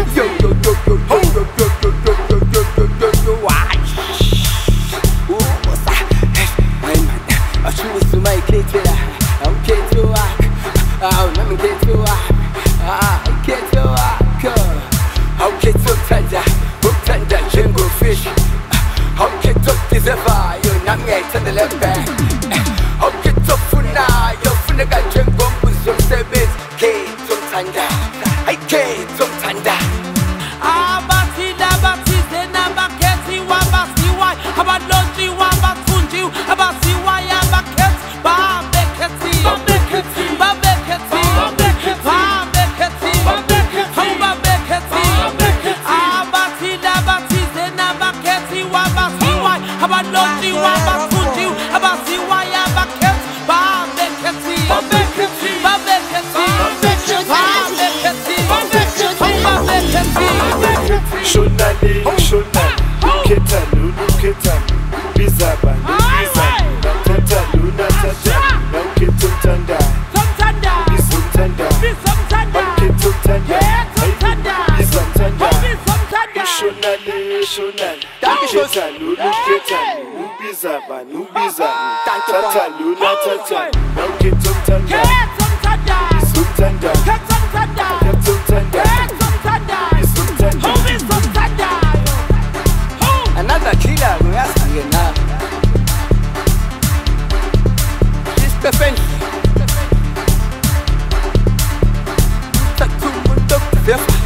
yo yo yo yo yo yo yo yo yo yo yo yo yo why what's that hey man I choose to make it I'm get to work let me get to work get to work I'll get to tender jungle fish I'll get to this fire I'm to the left back I'll get to funa yo funa ga jungle with some service get to tender I get to tender abati zena baketi wabasi wai abaloji wabatunji abasi wai abaket babeketi babeketi babeketi babeketi abati zena baketi wabasi wai abaloji wabatunji abasi wai abaket babeketi babeketi babeketi Shonale, shonale, luketalu, bizaba, tatalu, nauketotanda, bizotanda, nauketotanda, bizotanda, shonale, luketalu, bizaba, tatalu, nauketotanda, bizotanda, another killer we ask again now this defense Tatu mun dokta